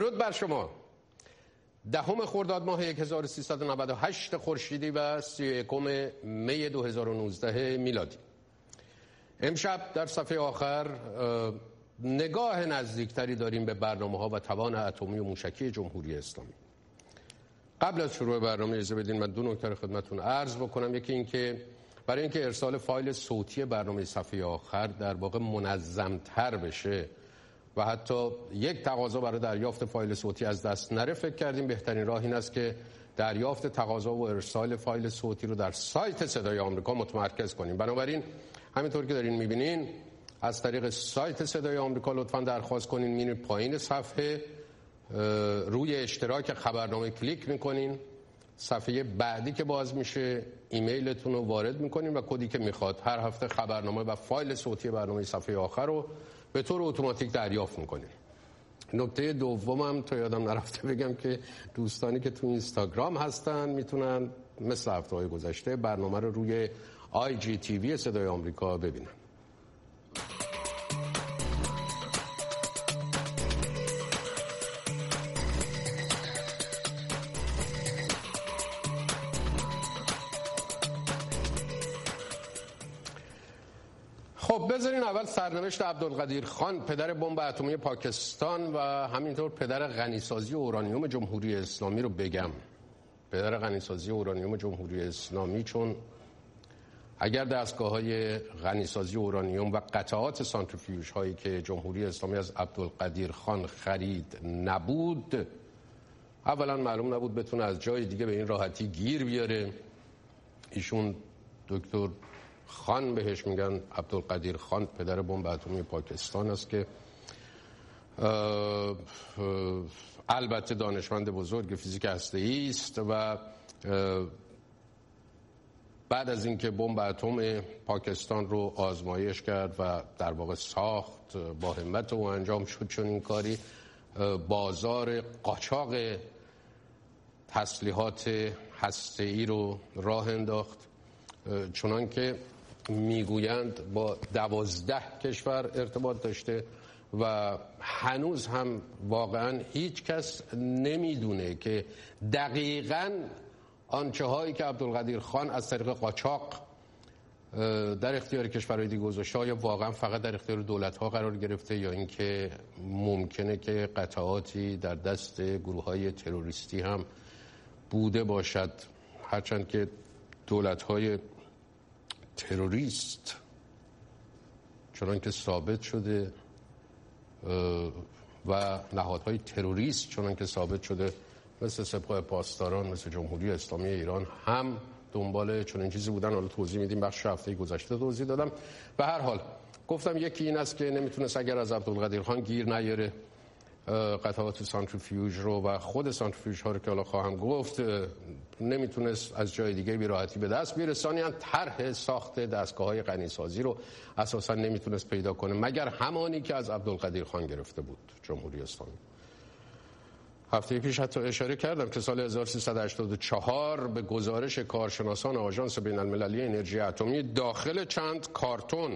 درود بر شما. 10 خرداد ماه 1398 خورشیدی و 31 می 2019 میلادی. امشب در صفحه آخر نگاه نزدیکتری داریم به برنامه‌ها و توان اتمی و موشکی جمهوری اسلامی. قبل از شروع برنامه اجازه بدین من دو نکته خدمتتون عرض بکنم. یکی این که برای اینکه ارسال فایل صوتی برنامه صفحه آخر در واقع منظم‌تر بشه و حتی یک تقاضا برای دریافت فایل صوتی از دست نره، فکر کردیم بهترین راه این است که دریافت تقاضا و ارسال فایل صوتی رو در سایت صدای آمریکا متمرکز کنیم. بنابراین همینطور که دارین میبینین از طریق سایت صدای آمریکا لطفاً درخواست کنین، میرین پایین صفحه روی اشتراک خبرنامه کلیک میکنین، صفحه بعدی که باز میشه ایمیلتون رو وارد میکنین و کدی که میخواد هر هفته خبرنامه و فایل صوتی برنامه صفحه آخر رو به طور اتوماتیک دریافت میکنین. نکته دومم تا یادم نرفته بگم که دوستانی که تو اینستاگرام هستن میتونن مثل هفته‌های گذشته برنامه رو روی IGTV صدای آمریکا ببینن. خب بذارین اول سرنوشت عبدالقدیر خان، پدر بمب اتمی پاکستان و همینطور پدر غنیسازی اورانیوم جمهوری اسلامی رو بگم. پدر غنیسازی اورانیوم جمهوری اسلامی، چون اگر دستگاه‌های غنیسازی اورانیوم و قطعات سانتریفیوژ هایی که جمهوری اسلامی از عبدالقدیر خان خرید نبود، اولا معلوم نبود بتونه از جای دیگه به این راحتی گیر بیاره. ایشون دکتر خان بهش میگن، عبدالقدیر خان پدر بمب اتمی پاکستان است که البته دانشمند بزرگ فیزیک هسته‌ای است و بعد از اینکه بمب اتم پاکستان رو آزمایش کرد و در واقع ساخت، با همت او انجام شد چون این کاری، بازار قاچاق تسلیحات هسته‌ای رو راه انداخت، چنان که میگویند با 12 کشور ارتباط داشته و هنوز هم واقعا هیچ کس نمیدونه که دقیقاً آنچه هایی که عبدالقدیر خان از طریق قاچاق در اختیار کشورهای دیگه گذاشته یا واقعا فقط در اختیار دولت ها قرار گرفته یا اینکه ممکنه که قطعاتی در دست گروه های تروریستی هم بوده باشد، هرچند که دولت های تروریست چنان که ثابت شده و نهادهای تروریست چنان که ثابت شده مثل سپاه پاسداران، مثل جمهوری اسلامی ایران هم دنبال چنین چیزی بودن. حالا توضیح میدیم، بخش هفته گذشته توضیح دادم. به هر حال گفتم یکی این است که نمیتونست اگر از عبدالقدیر خان گیر نیاره قطعات سانتریفیوژ رو و خود سانتریفیوژ ها رو که حالا خواهم گفت، نمیتونست از جای دیگه بی راحتی به دست بیاره. ثانیاً طرح ساخت دستگاه‌های غنیسازی رو اساساً نمیتونست پیدا کنه مگر همانی که از عبدالقدیر خان گرفته بود جمهوری اسلامی. هفته پیش حتی اشاره کردم که سال 1384 به گزارش کارشناسان آژانس بین‌المللی انرژی اتمی داخل چند کارتون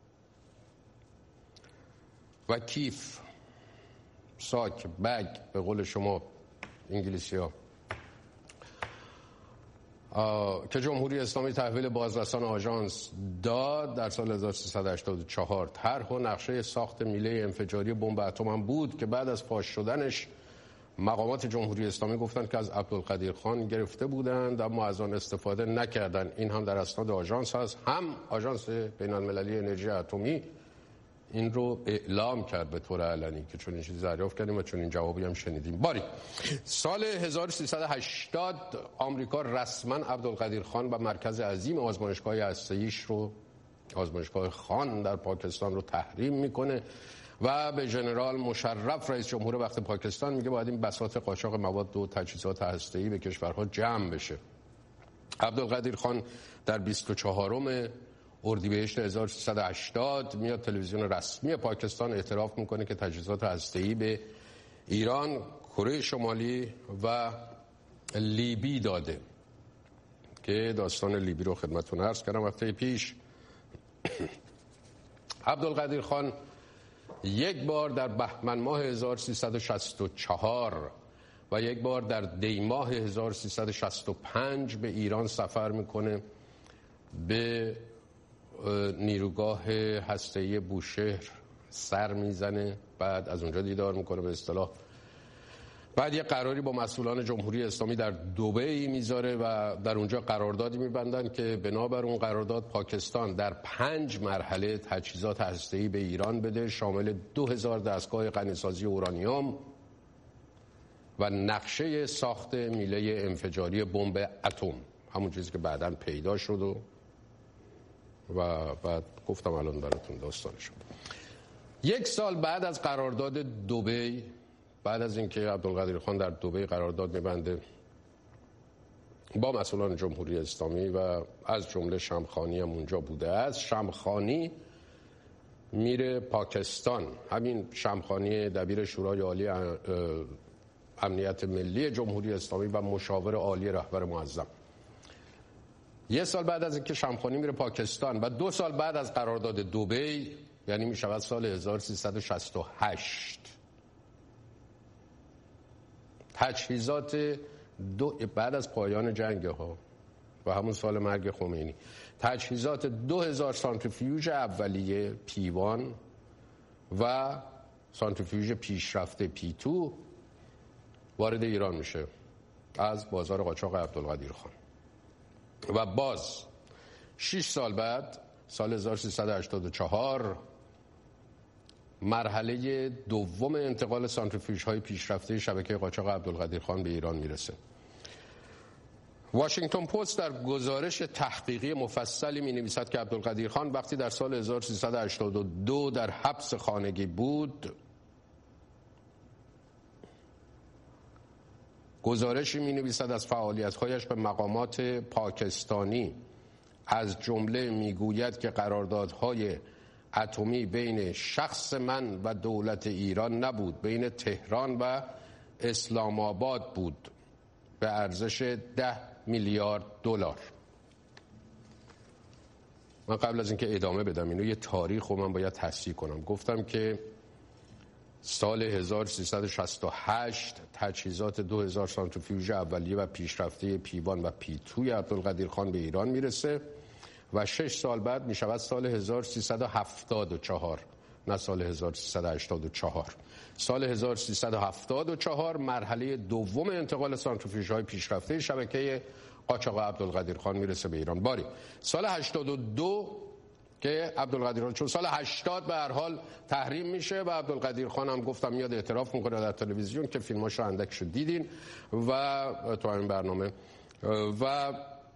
و کیف، ساک، بگ به قول شما انگلیسی‌ها، که جمهوری اسلامی تحویل بازرسان آژانس داد در سال 1384 طرح و نقشه ساخت میله انفجاری بمب اتم هم بود که بعد از فاش شدنش مقامات جمهوری اسلامی گفتند که از عبدالقدیر خان گرفته بودند اما از آن استفاده نکردند. این هم در اسناد آژانس هست، هم آژانس بین‌المللی انرژی اتمی این رو اعلام کرد به طور علنی که چون این چیزی دریافت کردیم و چون این جوابی هم شنیدیم. باری سال 1380 آمریکا رسما عبدالقدیر خان و مرکز عظیم آزمایشگاه هسته‌ایش رو، آزمایشگاه خان در پاکستان رو تحریم میکنه و به ژنرال مشرف رئیس جمهور وقت پاکستان میگه باید این بساط قاچاق مواد و تجهیزات هسته‌ای به کشورها جمع بشه. عبدالقدیر خان در 24 اردیبهشت 1380 میاد تلویزیون رسمی پاکستان اعتراف میکنه که تجهیزات هسته‌ای به ایران، کره شمالی و لیبی داده که داستان لیبی رو خدمتتون عرض کردم هفته پیش. عبدالقدیر خان یک بار در بهمن ماه 1364 و یک بار در دی ماه 1365 به ایران سفر میکنه، به نیروگاه هسته‌ای بوشهر سر میزنه، بعد از اونجا دیدار میکنه به اصطلاح، بعد یه قراری با مسئولان جمهوری اسلامی در دبی میذاره و در اونجا قراردادی میبندن که بنابر اون قرارداد پاکستان در 5 مرحله تجهیزات هسته‌ای به ایران بده، شامل 2000 دستگاه غنیسازی اورانیوم و نقشه ساخت میله انفجاری بمب اتم، همون چیزی که بعداً پیدا شد و بعد گفتم الان براتون داستانش. 1 سال بعد از قرارداد دبی، بعد از اینکه عبدالقدیر خان در دبی قرارداد میبنده با مسئولان جمهوری اسلامی و از جمله شمخانی هم اونجا بوده، از شمخانی میره پاکستان. همین شمخانی دبیر شورای عالی امنیت ملی جمهوری اسلامی و مشاور عالی رهبر معظم. 1 سال بعد از اینکه شمخانی میره پاکستان و 2 سال بعد از قرارداد دبی، یعنی میشود سال 1368، تجهیزات بعد از پایان جنگ ها و همون سال مرگ خمینی، تجهیزات 2000 سانتریفیوژ اولیه P1 و سانتریفیوژ پیشرفته P2 وارد ایران میشه از بازار قاچاق عبدالقدیر خان. و باز 6 سال بعد، سال 1384، مرحله دوم انتقال سانتریفیوژهای پیشرفته شبکه قاچاق عبدالقدیر خان به ایران میرسه. واشنگتن پست در گزارش تحقیقی مفصلی می نویسد که عبدالقدیر خان وقتی در سال 1382 در حبس خانگی بود، گزارشی می نویسد از فعالیت‌هایش به مقامات پاکستانی، از جمله می گوید که قراردادهای اتمی بین شخص من و دولت ایران نبود، بین تهران و اسلام آباد بود به ارزش 10 میلیارد دلار. من قبل از اینکه ادامه بدم اینو یه تاریخ رو من باید تصحیح کنم. گفتم که سال 1368 تجهیزات 2000 سانتریفیوژ اولیه و پیشرفته P1 و P2 عبدالقدیر خان به ایران میرسه و 6 سال بعد می شود سال 1374، نه سال 1384. سال 1374 مرحله دوم انتقال سانتریفیوژهای پیشرفته شبکه قاچاق عبدالقدیر خان میرسه به ایران. باری سال 82 که عبدالقدیر خان، چون سال 80 به هر حال تحریم میشه و عبدالقدیر خان هم گفتم میاد اعتراف میکنه در تلویزیون که فیلماشو اندکشو دیدین و تو همین برنامه، و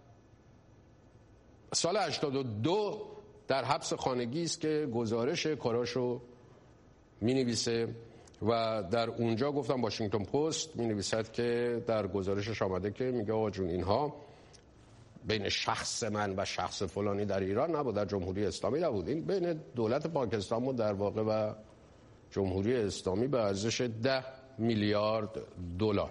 سال 82 در حبس خانگی است که گزارش کاراشو می‌نویسه و در اونجا گفتم واشنگتن پست می‌نویسد که در گزارشش آمده که میگه آقا جون اینها بین شخص من و شخص فلانی در ایران نبود، در جمهوری اسلامی نبود، این بین دولت پاکستان بود در واقع و جمهوری اسلامی به ارزش 10 میلیارد دلار.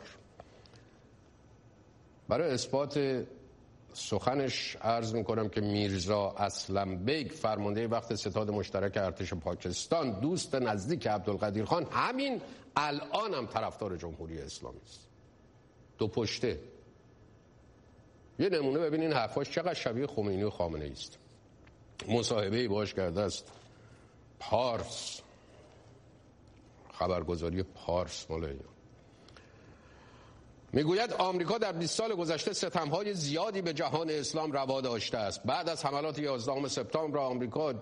برای اثبات سخنش عرض میکنم که میرزا اسلم بیگ، فرمانده وقت ستاد مشترک ارتش پاکستان، دوست نزدیک عبدالقدیر خان، همین الان هم طرفدار جمهوری اسلامی است. دو پشته. یه نمونه ببینین حرفاش چقدر شبیه خمینی و خامنه ای است. مصاحبه‌ای باهاش کرده است پارس، خبرگزاری پارس مال ایران. میگوید آمریکا در 20 سال گذشته ستم‌های زیادی به جهان اسلام روا داشته است. بعد از حملات 11 سپتامبر آمریکا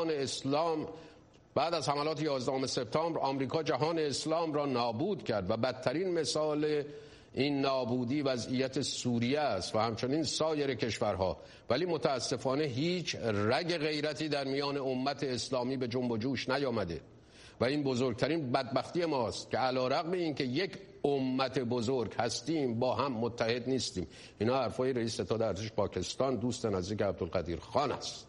جهان اسلام را نابود کرد و بدترین مثال این نابودی وضعیت سوریه است و همچنین سایر کشورها، ولی متاسفانه هیچ رگ غیرتی در میان امت اسلامی به جنب و جوش نیامده و این بزرگترین بدبختی ماست که علیرغم اینکه یک امت بزرگ هستیم با هم متحد نیستیم. اینا حرفای رئیس ستاد ارتش پاکستان، دوست نزدیک عبدالقدیر خان است.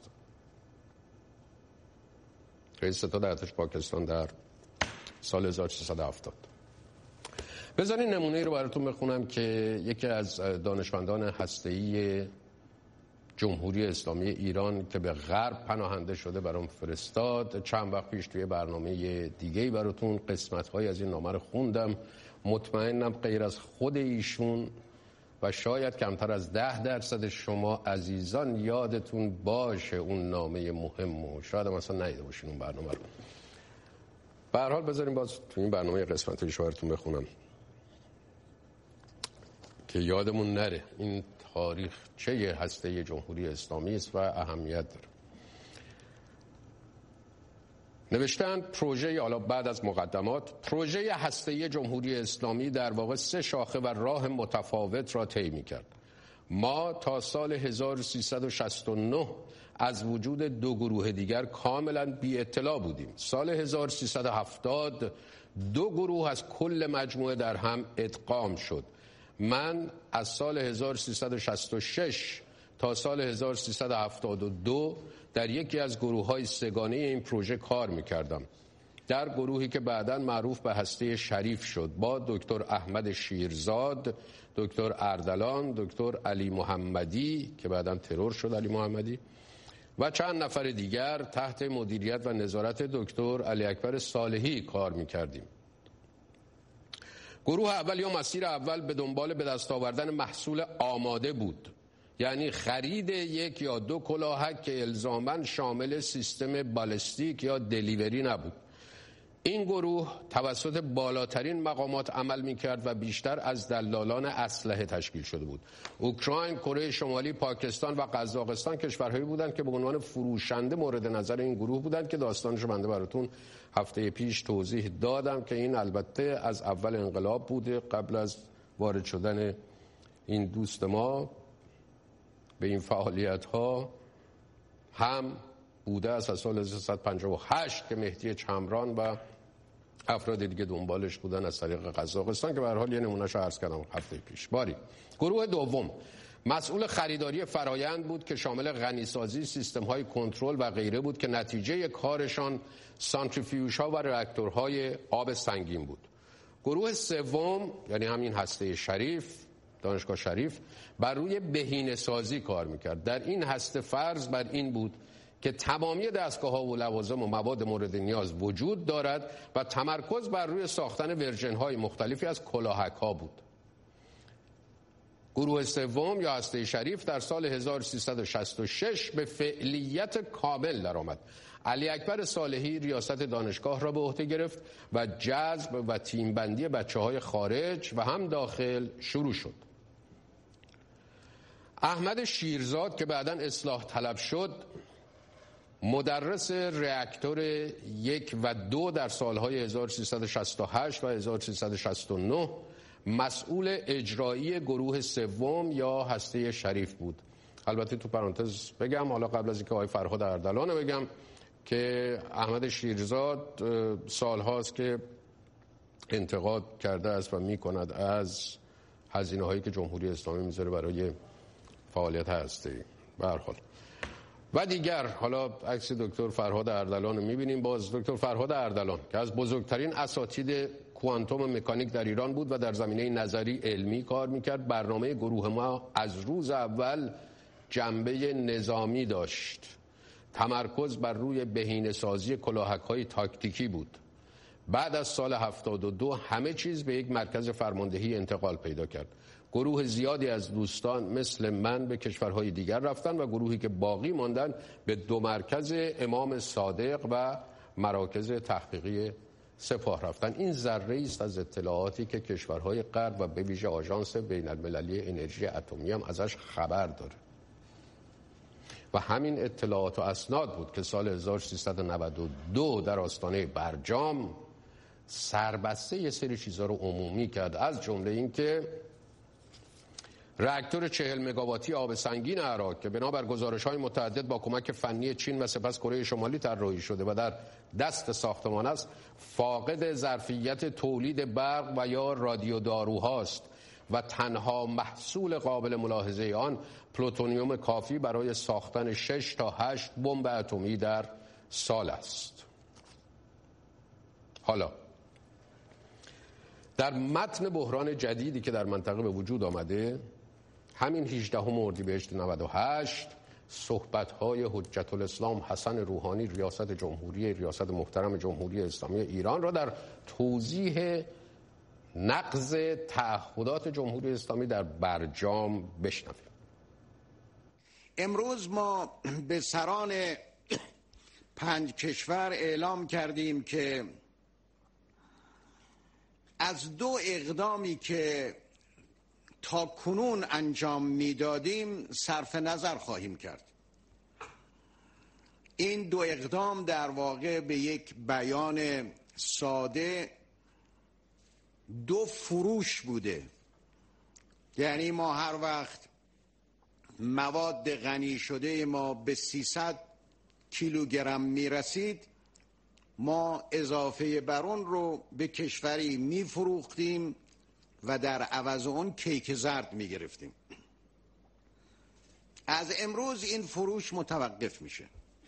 رئیس ستاد ارتش پاکستان در سال 1370. بذارین نمونه رو براتون بخونم که یکی از دانشمندان هسته‌ای جمهوری اسلامی ایران که به غرب پناهنده شده برام فرستاد. چند وقت پیش توی برنامه دیگه‌ای براتون قسمت‌های از این نامه رو خوندم. مطمئنم غیر از خود ایشون و شاید کمتر از 10% شما عزیزان یادتون باشه اون نامه مهم و شاید هم اصلا ندیده باشین اون برنامه رو. به هر حال بذاریم باز تو این برنامه قسمتش براتون بخونم که یادمون نره این تاریخ چه هسته جمهوری اسلامی است و اهمیت داره. نوشتن پروژه، حالا بعد از مقدمات، پروژه هسته جمهوری اسلامی در واقع 3 شاخه و راه متفاوت را طی می‌کرد. ما تا سال 1369 از وجود 2 گروه دیگر کاملا بی اطلاع بودیم. سال 1370 2 گروه از کل مجموعه در هم ادغام شد. من از سال 1366 تا سال 1372 در یکی از گروه‌های سه‌گانه این پروژه کار می‌کردم. در گروهی که بعداً معروف به هسته شریف شد با دکتر احمد شیرزاد، دکتر اردلان، دکتر علی محمدی که بعداً ترور شد علی محمدی و چند نفر دیگر تحت مدیریت و نظارت دکتر علی اکبر صالحی کار می‌کردیم. گروه اول یا مسیر اول به دنبال به دست آوردن محصول آماده بود، یعنی خرید 1 یا 2 کلاهک که الزاماً شامل سیستم بالستیک یا دلیوری نبود. این گروه توسط بالاترین مقامات عمل می‌کرد و بیشتر از دلالان اسلحه تشکیل شده بود. اوکراین، کره شمالی، پاکستان و قزاقستان کشورهایی بودند که به عنوان فروشنده مورد نظر این گروه بودند که داستانشو بنده براتون هفته پیش توضیح دادم که این البته از اول انقلاب بوده، قبل از وارد شدن این دوست ما به این فعالیت‌ها هم بوده است از سال 1358 که مهدی چمران و افراد دیگه دنبالش بودن از طریق قزاقستان که به هر حال یه نمونهشو عرض کردم هفته پیش. گروه دوم مسئول خریداری فرایند بود که شامل غنیسازی، سیستم‌های کنترل و غیره بود که نتیجه کارشان سانتریفیوژها و راکتورهای آب سنگین بود. گروه سوم یعنی همین هسته شریف، دانشگاه شریف، بر روی بهینه‌سازی کار میکرد. در این هسته فرض بر این بود که تمامی دستگاه‌ها و لوازم و مواد مورد نیاز وجود دارد و تمرکز بر روی ساختن ورژن‌های مختلفی از کلاهک‌ها بود. گروه سوم یا هسته شریف در سال 1366 به فعلیت کامل درآمد. علی اکبر صالحی ریاست دانشگاه را به عهده گرفت و جذب و تیم‌بندی بچه‌های خارج و هم داخل شروع شد. احمد شیرزاد که بعداً اصلاح طلب شد، مدرس راکتور 1 و 2 در سالهای 1368 و 1369 مسئول اجرایی گروه سوم یا هسته شریف بود. البته تو پرانتز بگم، حالا قبل از اینکه آقای فرهاد اردلان بگم، که احمد شیرزاد سالهاست که انتقاد کرده است و میکند از هزینه هایی که جمهوری اسلامی میذاره برای فعالیت هسته‌ای. به هر حال و دیگر، حالا عکس دکتر فرهاد اردلان رو میبینیم. باز دکتر فرهاد اردلان که از بزرگترین اساتید کوانتوم مکانیک در ایران بود و در زمینه نظری علمی کار میکرد. برنامه گروه ما از روز اول جنبه نظامی داشت. تمرکز بر روی بهینه‌سازی کلاهک‌های تاکتیکی بود. بعد از سال 72 همه چیز به یک مرکز فرماندهی انتقال پیدا کرد. گروه زیادی از دوستان مثل من به کشورهای دیگر رفتن و گروهی که باقی ماندن به 2 مرکز امام صادق و مراکز تحقیقی سپاه رفتن. این ذره است از اطلاعاتی که کشورهای غرب و به ویژه آژانس بین‌المللی انرژی اتمی هم ازش خبر داره. و همین اطلاعات و اسناد بود که سال 1392 در آستانه برجام سربسته یه سری چیزا رو عمومی کرد، از جمله این که راکتور 40 مگاواتی آب سنگین عراق که بنابر گزارش‌های متعدد با کمک فنی چین و سپس کره شمالی طراحی شده و در دست ساختمان است، فاقد ظرفیت تولید برق و یا رادیوداروهاست و تنها محصول قابل ملاحظه آن پلوتونیوم کافی برای ساختن 6 تا 8 بمب اتمی در سال است. حالا در متن بحران جدیدی که در منطقه به وجود آمده، همین 18 اردیبهشت 98 صحبت‌های حجت الاسلام حسن روحانی ریاست محترم جمهوری اسلامی ایران را در توضیح نقض تعهدات جمهوری اسلامی در برجام بشنویم. امروز ما به سران 5 کشور اعلام کردیم که از 2 اقدامی که تا کنون انجام میدادیم صرف نظر خواهیم کرد. این 2 اقدام در واقع به یک بیان ساده 2 فروش بوده. یعنی ما هر وقت مواد غنی شده ما به 300 کیلوگرم میرسید، ما اضافه بر اون رو به کشوری میفروختیم و در عوض اون کیک زرد میگرفتیم. از امروز این فروش متوقف میشه.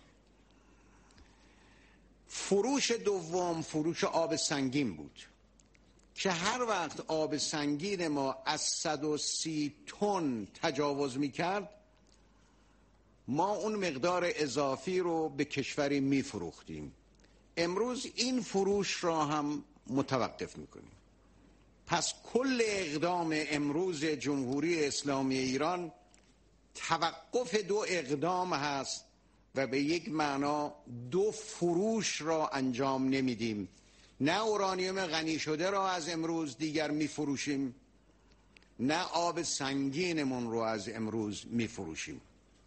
فروش دوم فروش آب سنگین بود که هر وقت آب سنگین ما از 130 تن تجاوز میکرد، ما اون مقدار اضافی رو به کشوری میفروختیم. امروز این فروش را هم متوقف میکنیم. پس کل اقدام امروز جمهوری اسلامی ایران توقف 2 اقدام هست و به یک معنا 2 فروش را انجام نمیدیم. نه اورانیوم غنی شده را از امروز دیگر میفروشیم، نه آب سنگینمون رو از امروز میفروشیم.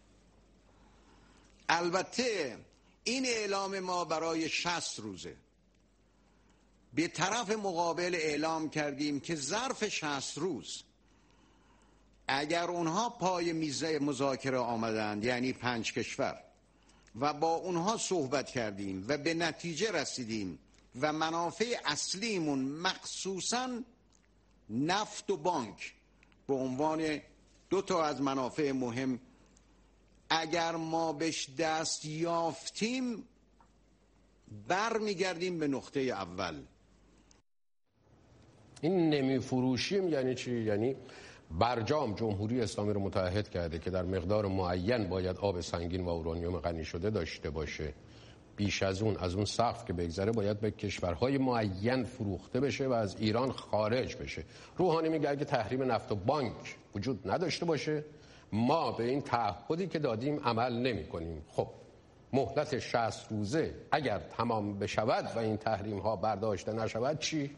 البته این اعلام ما برای 60 روزه. به طرف مقابل اعلام کردیم که ظرف 60 روز اگر اونها پای میز مذاکره آمدند، یعنی 5 کشور، و با اونها صحبت کردیم و به نتیجه رسیدیم و منافع اصلیمون مخصوصاً نفت و بانک به عنوان 2 تا از منافع مهم، اگر ما بهش دست یافتیم برمیگردیم به نقطه اول. این نمیفروشیم یعنی چی؟ یعنی برجام جمهوری اسلامی رو متعهد کرده که در مقدار معین باید آب سنگین و اورانیوم غنی شده داشته باشه. بیش از اون سقف که بگذره باید به کشورهای معین فروخته بشه و از ایران خارج بشه. روحانی میگه اگه تحریم نفت و بانک وجود نداشته باشه ما به این تعهدی که دادیم عمل نمی کنیم. خب مهلت 60 روزه اگر تمام بشود و این تحریم ها برداشته نشود چی؟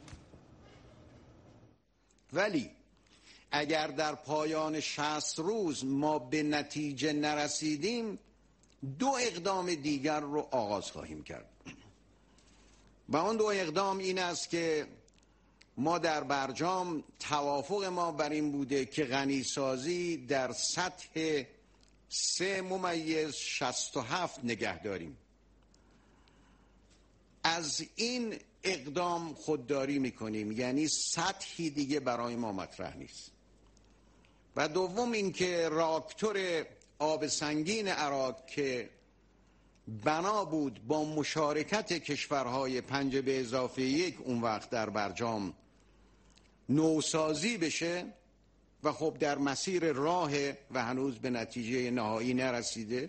ولی اگر در پایان 60 روز ما به نتیجه نرسیدیم 2 اقدام دیگر رو آغاز خواهیم کرد. و اون 2 اقدام این است که ما در برجام توافق ما بر این بوده که غنیسازی در سطح 3.67 نگه داریم. از این اقدام خودداری میکنیم، یعنی سطحی دیگه برای ما مطرح نیست. و دوم این که راکتور آب سنگین عراق که بنا بود با مشارکت کشورهای 5+1 اون وقت در برجام نوسازی بشه و خب در مسیر راه و هنوز به نتیجه نهایی نرسیده.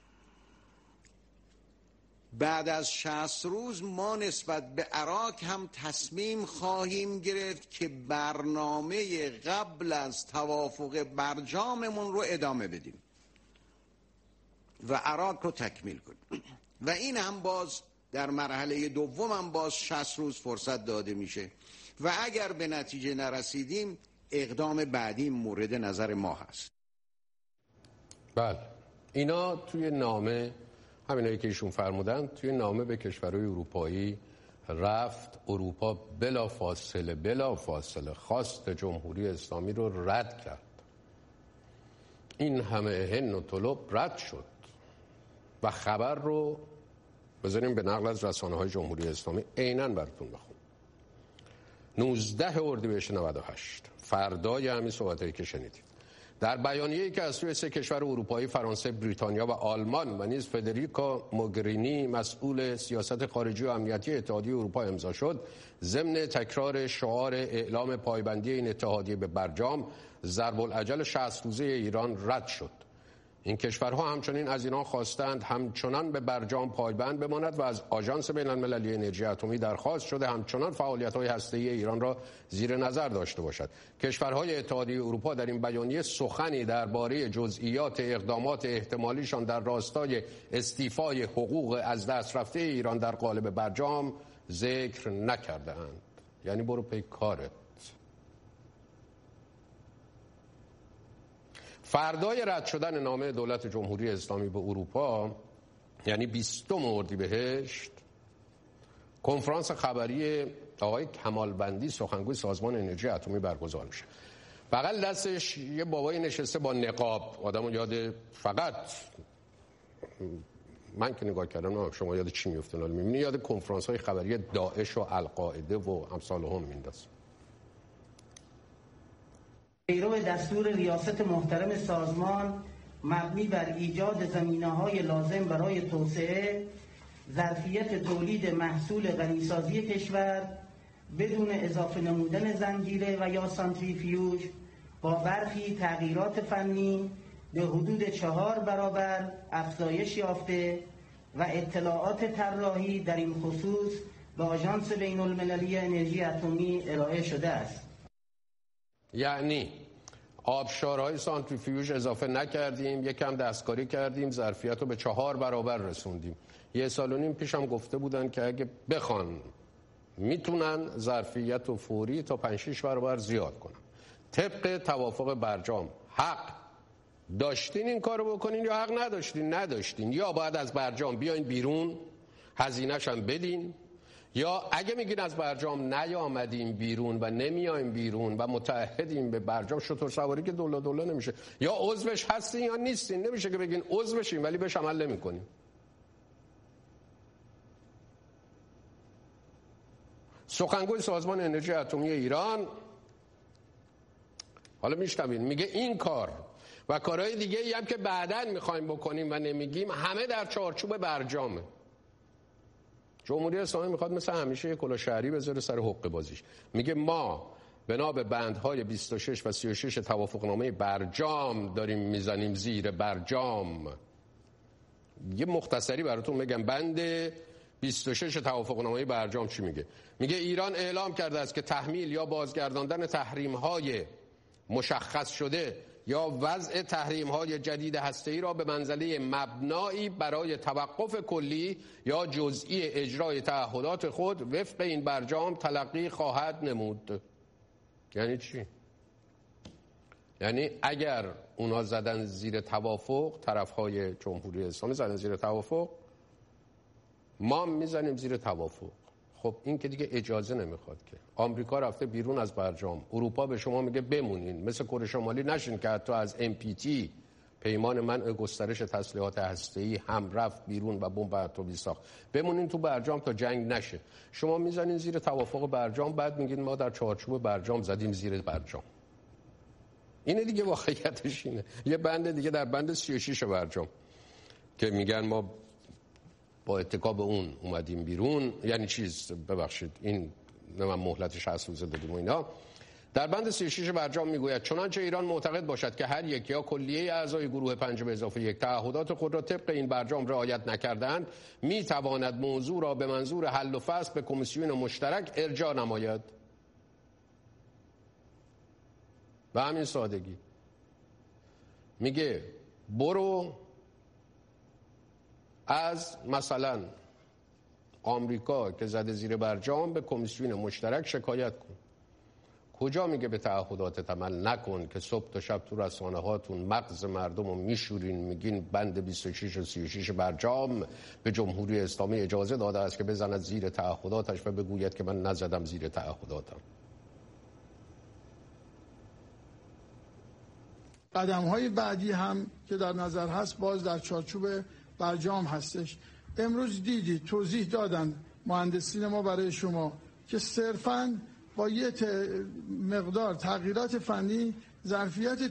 بعد از 60 روز ما نسبت به عراق هم تصمیم خواهیم گرفت که برنامه قبل از توافق برجاممون رو ادامه بدیم و عراق رو تکمیل کنیم. و این هم باز در مرحله دوم هم باز 60 روز فرصت داده میشه و اگر به نتیجه نرسیدیم اقدام بعدی مورد نظر ما هست. بله اینا توی نامه همینایی که ایشون فرمودن توی نامه به کشورهای اروپایی رفت. اروپا بلا فاصله خواست جمهوری اسلامی رو رد کرد. این همه هن و طلب رد شد و خبر رو بذاریم به نقل از رسانه‌های جمهوری اسلامی عیناً براتون بخونم. 19 اردیبهشت 98 فردای همین صحبتایی که شنیدید در بیانیه‌ای که از سوی 3 کشور اروپایی فرانسه، بریتانیا و آلمان و نیز فدریکا موگرینی مسئول سیاست خارجی و امنیتی اتحادیه اروپا امضا شد، ضمن تکرار شعار اعلام پایبندی این اتحادیه به برجام، ضرب الاجل 60 روزه ایران رد شد. این کشورها همچنین از ایران خواستند همچنان به برجام پایبند بماند و از آژانس بین‌المللی انرژی اتمی درخواست شده همچنان فعالیت‌های هسته‌ای ایران را زیر نظر داشته باشد. کشورهای اتحادیه اروپا در این بیانیه سخنی درباره جزئیات اقدامات احتمالیشان در راستای استیفای حقوق از دست رفته ایران در قالب برجام ذکر نکرده‌اند. یعنی برو پی کارت. فردای رد شدن نامه دولت جمهوری اسلامی به اروپا، یعنی 20 اردیبهشت، کنفرانس خبری آقای کمالبندی سخنگوی سازمان انرژی اتمی برگزار میشه. بغل دستش یه بابایی نشسته با نقاب. آدمو یاد، فقط من که نگاه کردم، نه شما یاد چی میفته؟ میبینی یاد کنفرانس های خبری داعش و القاعده و امثال هم میندازه. پیرو دستور ریاست محترم سازمان مبنی بر ایجاد زمینه‌های لازم برای توسعه ظرفیت تولید محصول غنیسازی کشور بدون اضافه نمودن زنجیره و یا سانتریفیوژ با برخی تغییرات فنی به حدود 4 برابر افزایش یافته و اطلاعات طراحی در این خصوص به آژانس بین‌المللی انرژی اتمی ارائه شده است. یعنی آبشارهای سانتریفیوژ اضافه نکردیم، یکم دستکاری کردیم، ظرفیت رو به 4 برابر رسوندیم. 1.5 سال پیشم گفته بودن که اگه بخوان میتونن ظرفیت رو فوری تا 5-6 برابر زیاد کنن. طبق توافق برجام حق داشتین این کارو بکنین یا حق نداشتین. یا باید از برجام بیاین بیرون، هزینه‌ش هم بدین، یا اگه میگین از برجام نیامدیم بیرون و نمیایم بیرون و متعهدیم به برجام، شطور سواری که دولا نمیشه. یا عضوش هستین یا نیستین. نمیشه که بگین عضوشین ولی بهش عمل نمیکنیم. سخنگوی سازمان انرژی اتمی ایران، حالا میشنوین، میگه این کار و کارهای دیگه ای هم که بعداً میخوایم بکنیم و نمیگیم همه در چارچوب برجامه. جمهوری اسلامی میخواد مثل همیشه یک کلاه شهری بذاره سر حقه بازیش. میگه ما بنا به بندهای 26 و 36 توافقنامه برجام داریم میزنیم زیر برجام. یه مختصری براتون بگم. بند 26 توافقنامه برجام چی میگه؟ میگه ایران اعلام کرده است که تحمیل یا بازگرداندن تحریم‌های مشخص شده یا وضع تحریم‌های جدید هسته‌ای را به منزله مبنایی برای توقف کلی یا جزئی اجرای تعهدات خود وفق این برجام تلقی خواهد نمود. یعنی چی؟ یعنی اگر اونا زدن زیر توافق، طرف‌های جمهوری اسلامی زدن زیر توافق، ما میزنیم زیر توافق. خب این که دیگه اجازه نمیخواد که. آمریکا رفته بیرون از برجام، اروپا به شما میگه بمونین، مثل کره شمالی نشین که حتی از NPT پیمان منع گسترش تسلیحات هسته‌ای هم رفت بیرون و بمب اتمی ساخت. بمونین تو برجام تا جنگ نشه. شما میزنین زیر توافق برجام، بعد میگین ما در چارچوب برجام زدیم زیر برجام. اینه دیگه، واقعیتش اینه. یه بند دیگه در بند 36 برجام که میگن ما با اتکا به اون اومدیم بیرون، یعنی چیز، ببخشید این من مهلت 60 روزه دادیم و اینا. در بند 36 برجام میگوید چنانچه ایران معتقد باشد که هر یک یا کلیه اعضای گروه 5+1 تعهدات خود را طبق این برجام رعایت نکردند، میتواند موضوع را به منظور حل و فصل به کمیسیون مشترک ارجاع نماید. به همین سادگی. میگه برو از مثلا آمریکا که زده زیر برجام به کمیسیون مشترک شکایت کن. کجا میگه به تعهداتت عمل نکن که صبح تا شب تو رسانه هاتون مغز مردم رو میشورین، میگین بند 26 و 36 برجام به جمهوری اسلامی اجازه داده است که بزند زیر تعهداتش و بگوید که من نزدم زیر تعهداتم. قدم‌های بعدی هم که در نظر هست باز در چارچوب برجام هستش. امروز دیدید توضیح دادن مهندسین ما برای شما که صرفاً با یه مقدار تغییرات فنی ظرفیت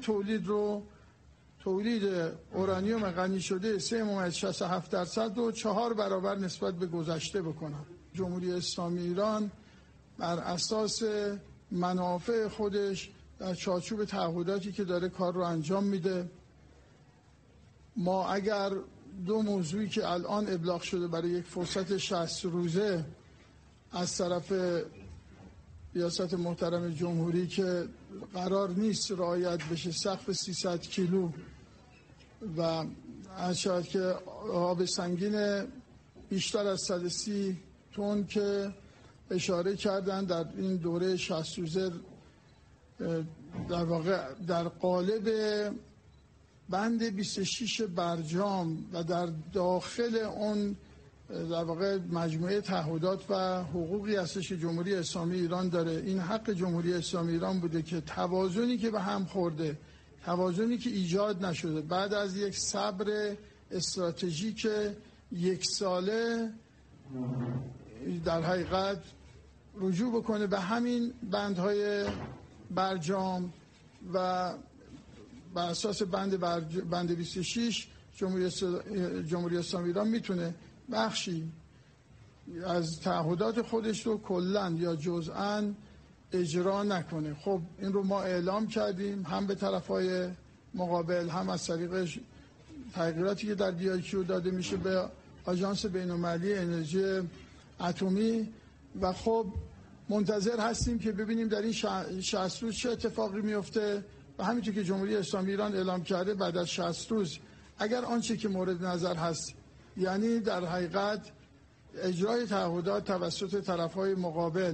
تولید اورانیوم غنی شده 3.67% رو 4 برابر نسبت به گذشته بکنن. جمهوری اسلامی ایران بر اساس منافع خودش در چارچوب تعهداتی که داره کار رو انجام میده ما اگر دو موضوعی که الان ابلاغ شده برای یک فرصت 60 روزه از طرف ریاست محترم جمهوری که قرار نیست رعایت بشه، سقف 300 کیلو و از شاید که آب سنگین بیشتر از 130 تن که اشاره کردن در این دوره 60 روزه در واقع در قالب بند 26 برجام و در داخل اون در واقع مجموعه تعهدات و حقوقی هستش که جمهوری اسلامی ایران داره. این حق جمهوری اسلامی ایران بوده که توازنی که به هم خورده، توازنی که ایجاد نشده، بعد از یک صبر استراتژیک یک ساله در حقیقت رجوع بکنه به همین بندهای برجام و بر اساس بند 26 جمهوری اسلامی ایران میتونه بخشی از تعهدات خودش رو کلاً یا جزءاً اجرا نکنه. خب این رو ما اعلام کردیم، هم به طرفای مقابل، هم از طریق تغییراتی که در دی‌آی‌کیو داده میشه به آژانس بین‌المللی انرژی اتمی و خب منتظر هستیم که ببینیم در این 60 روز چه اتفاقی میفته و همینطور که جمهوری اسلامی ایران اعلام کرده بعد از 60 روز اگر آنچه که مورد نظر هست، یعنی در حقیقت اجرای تعهدات توسط طرف‌های مقابل،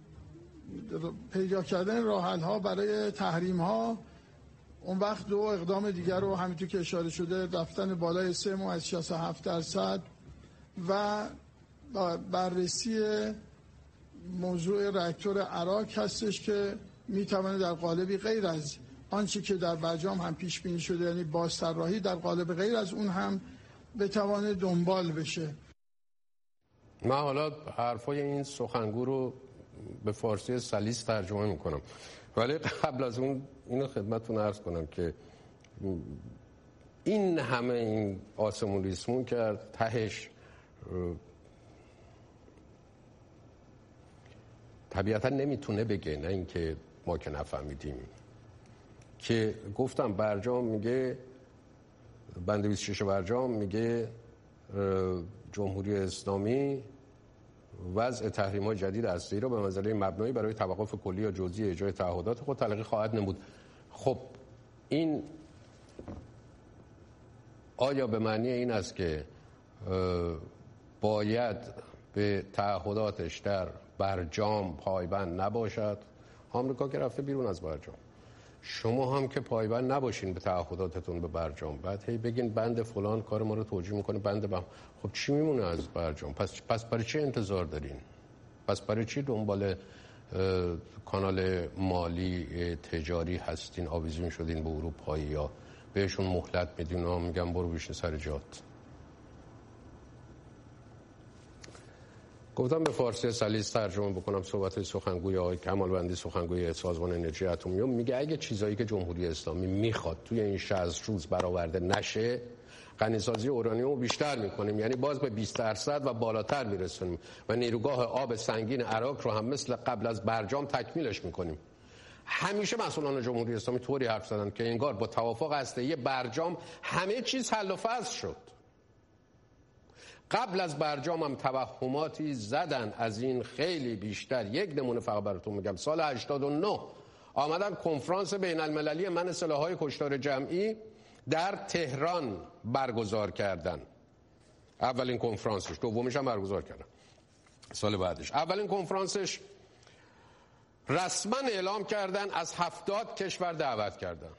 پیدا کردن راه‌حل‌ها برای تحریم‌ها، اون وقت دو اقدام دیگر رو همینطور که اشاره شده رفتن بالای 3.67% و بررسی موضوع راکتور عراق هستش که میتونه در قالبی غیر از آنچه که در برجام هم پیش بینی شده، یعنی بازطراحی در قالب غیر از اون هم بتوانه دنبال بشه. من حالا حرفای این سخنگو رو به فارسی سلیس ترجمه میکنم، ولی قبل از اون اینو خدمتتون عرض کنم که این همه این آسمون ریسمون کرد، تهش طبیعتا نمیتونه بگه، نه اینکه ما که نفهمیدیم، که گفتم برجام میگه، بند 26 برجام میگه جمهوری اسلامی وضع تحریم‌های جدید هسته‌ای را به منزله مبنایی برای توقف کلی یا جزئی اجرای تعهدات خود تلقی خواهد نمود. خب این آیا به معنی این است که باید به تعهداتش در برجام پایبند نباشد؟ آمریکا که رفته بیرون از برجام، شما هم که پایبند نباشین به تعهداتتون به برجام، بعد هی بگین بند فلان کار ما رو توجیه میکنه، بند بهم. خب چی میمونه از برجام؟ پس برای چی انتظار دارین؟ پس برای چی دنبال کانال مالی تجاری هستین، آویزون شدین به اروپایی یا بهشون مهلت میدین و میگن برو بشین سر جات؟ گفتم به فارسی سلیس ترجمه بکنم صحبت سخنگوی آقای کمالوندی، سخنگوی سازمان انرژی اتمی، میگه اگه چیزایی که جمهوری اسلامی میخواد توی این 60 روز برآورده نشه، غنیسازی اورانیوم رو بیشتر میکنیم، یعنی باز به 20% و بالاتر میرسونیم و نیروگاه آب سنگین عراق رو هم مثل قبل از برجام تکمیلش میکنیم. همیشه مسئولان جمهوری اسلامی طوری حرف زدن که انگار با توافق هسته‌ای برجام همه چیز حل و فصل شد. قبل از برجام هم توهماتی زدن از این خیلی بیشتر. یک نمونه فقط براتون میگم، سال 89 آمدن کنفرانس بین المللی منع سلاح‌های کشتار جمعی در تهران برگزار کردن. اولین کنفرانسش، دومیش هم برگزار کردن سال بعدش. اولین کنفرانسش رسما اعلام کردن از 70 کشور دعوت کردند.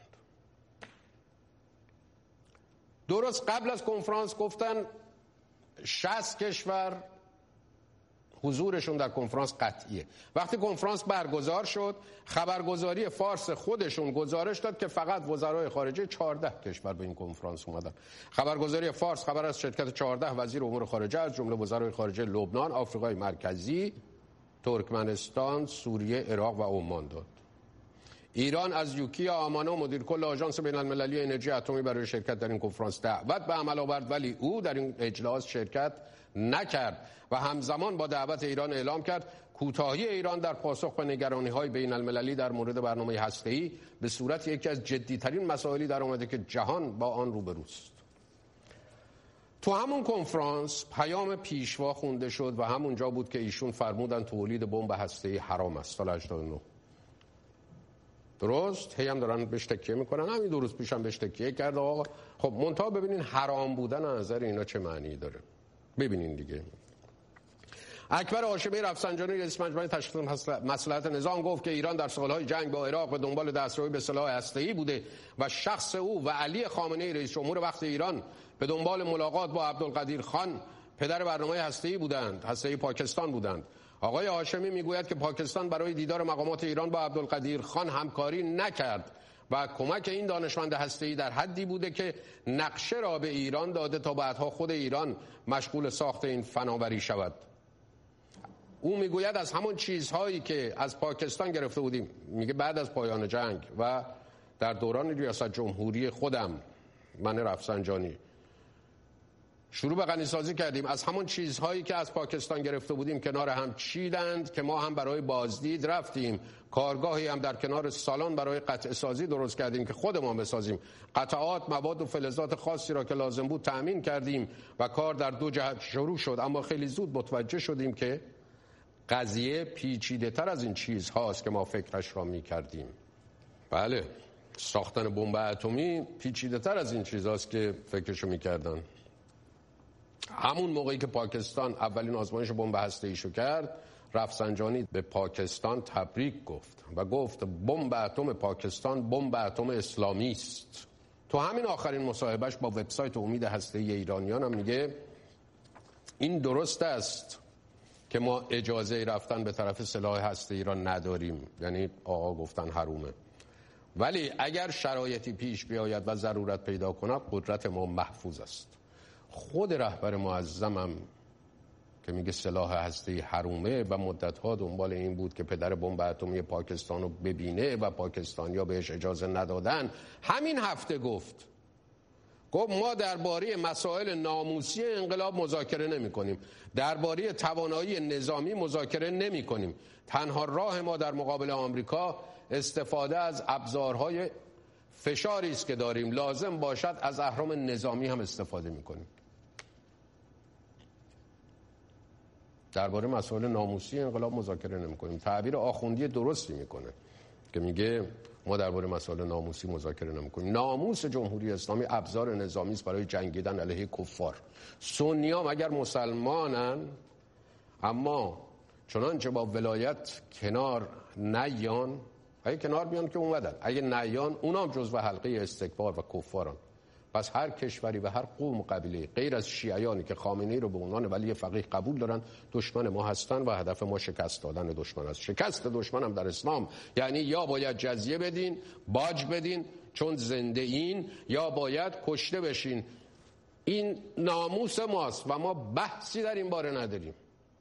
درست قبل از کنفرانس گفتن 60 کشور حضورشون در کنفرانس قطعیه. وقتی کنفرانس برگزار شد، خبرگزاری فارس خودشون گزارش داد که فقط وزرای خارجه 14 کشور به این کنفرانس اومدن. خبرگزاری فارس خبر از شرکت 14 وزیر امور خارجه از جمله وزرای خارجه لبنان، آفریقای مرکزی، ترکمنستان، سوریه، عراق و عمان داد. ایران از یوکیا آمانا مدیر کل آژانس بین‌المللی انرژی اتمی برای شرکت در این کنفرانس دعوت به عمل آورد، ولی او در این اجلاس شرکت نکرد و همزمان با دعوت ایران اعلام کرد کوتاهی ایران در پاسخ به نگرانی‌های بین‌المللی در مورد برنامه هسته‌ای به صورت یکی از جدی‌ترین مسائلی در آمده که جهان با آن روبروست. تو همون کنفرانس پیام پیشوا خونده شد و همونجا بود که ایشون فرمودن تولید بمب هسته‌ای حرام است سال 89. درست؟ هی هم دارن بهش تکیه میکنن، همین 2 روز پیشم بهش تکیه کرد آقا. خب منتها ببینین حرام بودن از نظر اینا چه معنی داره. ببینین دیگه. اکبر هاشمی رفسنجانی رئیس مجمع تشخیص مصلحت نظام گفت که ایران در سالهای جنگ با عراق به دنبال دستیابی به سلاح هسته‌ای بوده و شخص او و علی خامنه‌ای رئیس جمهور وقت ایران به دنبال ملاقات با عبدالقدیر خان پدر برنامه هسته‌ای پاکستان بودند. آقای هاشمی میگوید که پاکستان برای دیدار مقامات ایران با عبدالقدیر خان همکاری نکرد و کمک این دانشمند هسته‌ای در حدی بوده که نقشه را به ایران داده تا بعدها خود ایران مشغول ساخت این فناوری شود. او میگوید از همون چیزهایی که از پاکستان گرفته بودیم، میگه بعد از پایان جنگ و در دوران ریاست جمهوری خودم من رفسنجانی شروع به غنیسازی کردیم، از همون چیزهایی که از پاکستان گرفته بودیم کنار هم چیدند که ما هم برای بازدید رفتیم، کارگاهی هم در کنار سالن برای قطع سازی درست کردیم که خودمان بسازیم، قطعات مواد و فلزات خاصی را که لازم بود تأمین کردیم و کار در 2 جهت شروع شد. اما خیلی زود متوجه شدیم که قضیه پیچیده تر از این چیزهاست که ما فکرش را می کردیم. بله، ساختن بمب اتمی پیچیده تر از این چیزهاست که فکرشو می کردن. همون موقعی که پاکستان اولین آزمایش بمب هسته‌ایشو کرد، رفسنجانی به پاکستان تبریک گفت و گفت بمب اتم پاکستان بمب اتم اسلامی است. تو همین آخرین مصاحبهش با وبسایت امید هسته‌ای ایرانیان هم میگه این درست است که ما اجازه رفتن به طرف سلاح هسته‌ای را نداریم، یعنی آقا گفتن حرومه، ولی اگر شرایطی پیش بیاید و ضرورت پیدا کند قدرت ما محفوظ است. خود رهبر معظمم که میگه سلاح هسته‌ای حرومه و مدت‌ها دنبال این بود که پدر بمب اتمی پاکستان رو ببینه و پاکستانیا بهش اجازه ندادن، همین هفته گفت ما درباره مسائل ناموسی انقلاب مذاکره نمی‌کنیم، درباره توانایی نظامی مذاکره نمی‌کنیم، تنها راه ما در مقابل آمریکا استفاده از ابزارهای فشاری است که داریم، لازم باشد از اهرم نظامی هم استفاده می‌کنیم. درباره مسائل ناموسی انقلاب مذاکره نمی‌کنیم. تعبیر آخوندی درستی میکنه که میگه ما درباره مسائل ناموسی مذاکره نمی‌کنیم. ناموس جمهوری اسلامی ابزار نظامی است برای جنگیدن علیه کفار. سنی‌ها اگر مسلمانن اما چنانچه با ولایت کنار نیان، اگه کنار بیان که اومدن، اگه نیان اونام جزو حلقه استکبار و کفارن. پس هر کشوری و هر قوم و قبیله غیر از شیعیانی که خامنه‌ای رو به عنوان ولی فقیه قبول دارن دشمن ما هستن و هدف ما شکست دادن دشمن است. شکست دشمن هم در اسلام یعنی یا باید جزیه بدین، باج بدین چون زنده این، یا باید کشته بشین. این ناموس ماست و ما بحثی در این باره نداریم.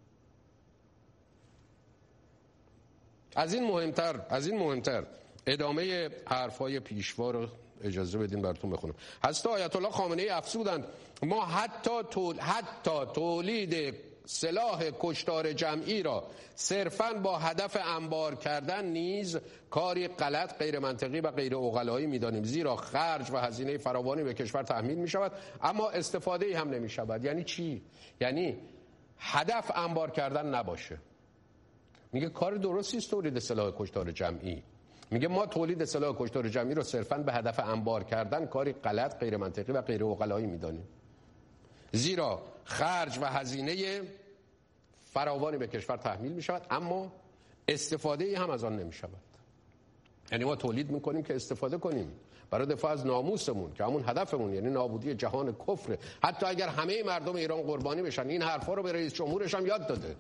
از این مهمتر ادامه حرفای پیشوا رو اجازه بدین براتون بخونم. حضرت آیت الله خامنه‌ای افزودند ما حتی تولید سلاح کشتار جمعی را صرفاً با هدف انبار کردن نیز کاری غلط، غیر منطقی و غیر عقلایی می‌دانیم، زیرا خرج و هزینه فراوانی به کشور تحمیل می‌شود اما استفاده‌ای هم نمی‌شود. یعنی چی؟ یعنی هدف انبار کردن نباشه. میگه کار درستی است تولید سلاح کشتار جمعی. میگه ما تولید سلاح کشتار جمعی رو صرفاً به هدف انبار کردن کاری غلط، غیر منطقی و غیر عقلایی می‌دانیم، زیرا خرج و هزینه فراوانی به کشور تحمیل می‌شود اما استفاده‌ای هم از آن نمی‌شود. یعنی ما تولید می‌کنیم که استفاده کنیم برای دفاع از ناموسمون که همون هدفمون، یعنی نابودی جهان کفر. حتی اگر همه مردم ایران قربانی بشن، این حرفا رو به رئیس جمهورش هم یاد داده.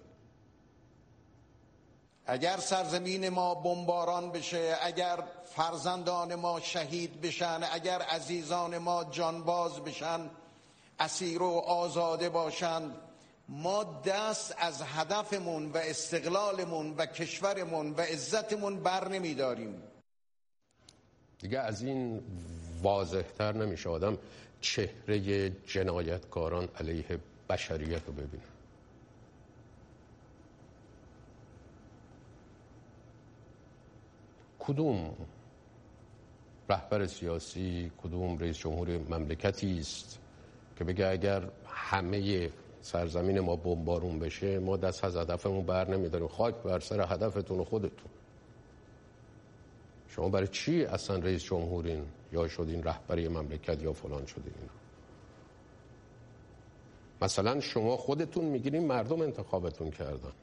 اگر سرزمین ما بمباران بشه، اگر فرزندان ما شهید بشن، اگر عزیزان ما جانباز بشن، اسیر و آزاده باشند، ما دست از هدفمون و استقلالمون و کشورمون و عزتمون بر نمیداریم. دیگه از این واضح‌تر نمیشه آدم چهره جنایتکاران علیه بشریت رو ببینه. کدوم رهبر سیاسی، کدوم رئیس جمهور مملکتی است که بگه اگر همه سرزمین ما بمبارون بشه ما دست از هدفمون بر نمیداریم، خاک بر سر هدفتون و خودتون. شما برای چی اصلا رئیس جمهورین یا شدین رهبری مملکت یا فلان شدین؟ مثلا شما خودتون میگین مردم انتخابتون کردن،